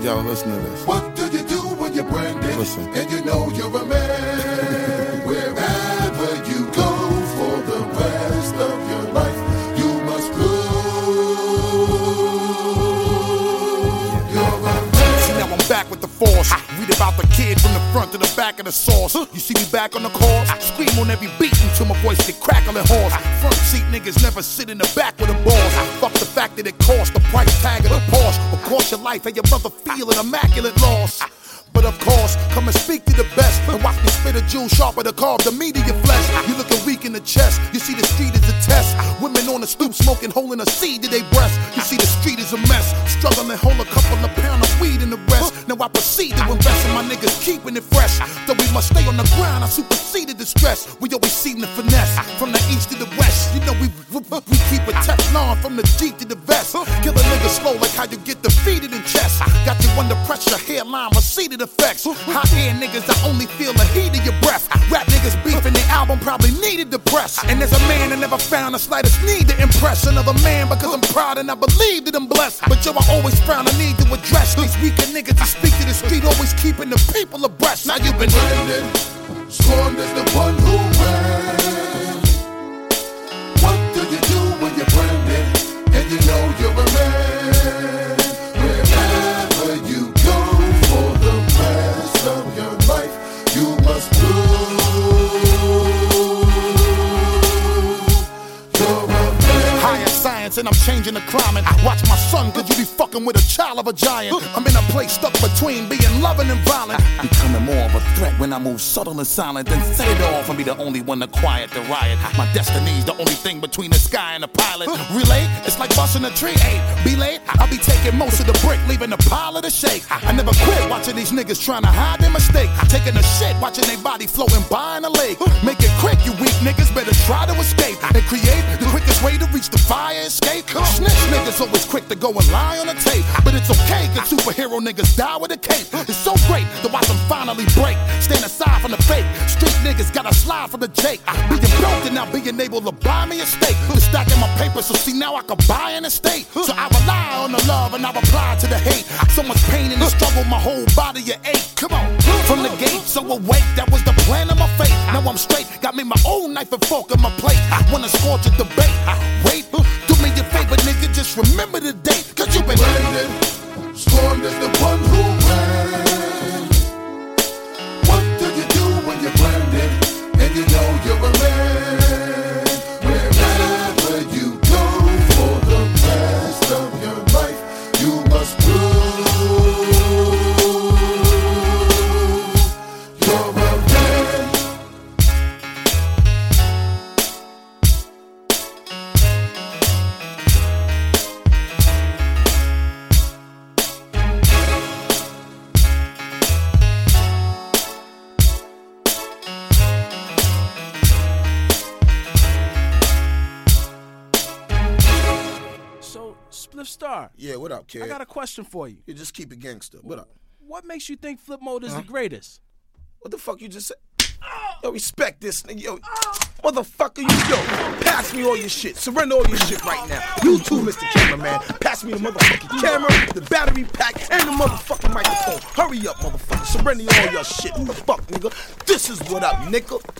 Yo, listen to this. What do you do when you're branded? Listen. And you know you're a man. Wherever you go for the rest of your life, you must prove you're a man. See, now I'm back with the force. Read about the kid from the front to the back of the sauce. You see me back on the course? Scream on every beat until my voice get crackling hoarse. Front seat niggas never sit in the back with a boss. Fuck the fact that it costs the price tag of the Porsche. Or cost your life and your brother feel an immaculate loss. But of course, come and speak to the best. And watch me spit a jewel sharper to carve the meat of your flesh. You looking weak in the chest. You see the street is a test. Women on the stoop smoking, holding a seed to their breast. You see the street is a mess. Struggling, hold a couple of pounds of weed in the rest. Now I proceed to invest in my niggas, keeping it fresh. Though we must stay on the ground, I superseded the stress. We always seem to finesse. From the east to the west, you know we keep a Teflon from the Jeep to the vest. Kill a nigga slow like how you get defeated in chess. Got you under pressure, hairline receded effects. Hot air niggas, I only feel the heat of your breath. Rap niggas beefing their album probably needed the press. And as a man, I never found the slightest need to impress another man because I'm proud and I believe that I'm blessed. But yo, I always found a need to address these weaker niggas that speak to the street, always keeping the people abreast. Now you've been branded, scorned as the one who ran. What do you do when you're branded and you know you're a man? Wherever you go for the rest of your life, you must prove you're a man. Higher science and I'm changing the climate. Watch my son, cause you be fucking with a child of a giant. I'm in a place stuck between being loving and violent. Becoming more of a threat when I move subtle and silent. Then set it off and be the only one to quiet the riot. My destiny's the only thing between the sky and the pilot. Relay, it's like busting a tree. Hey, be late, I'll be taking most of the brick, leaving the pile of the shake. I never quit watching these niggas trying to hide their mistake. Taking a shit, watching their body floating by in a lake. Make it quick, you weak niggas better try to escape. And create the quickest way to reach the fire escape. Snitch niggas always quick to go and lie on the tape. But it's okay, cause superhero niggas die with a cape. It's so great to watch them finally break. Stand aside from the fake. Street niggas gotta slide from the Jake. Being broke and now being able to buy me a steak. Stacking my paper, so see now I can buy an estate. So I rely on the love and I reply to the hate. So much pain in the struggle, my whole body a ache. Come on, from the gate, so awake, that was the plan of my fate. Now I'm straight, got me my own knife and fork in my plate. Wanna scorch a debate? Wait, do me a favor, nigga, just remember the date. Cause you been branded, scorned as the one who ran. What do you do when you're branded and you know you're a man? Wherever you go for the rest of your life, you must prove you're a man. So, Spliff Star, Yeah, what up, kid? I got a question for you. You just keep it gangster. What up? What makes you think Flip Mode is the greatest? What the fuck you just said? Yo, respect this nigga. Yo, motherfucker, yo, pass me all your shit. Surrender all your shit right now. You too, Mr. Cameraman. Pass me the motherfucking camera, the battery pack, and the motherfucking microphone. Hurry up, motherfucker. Surrender all your shit. Who the fuck, nigga? This is what up, nigga.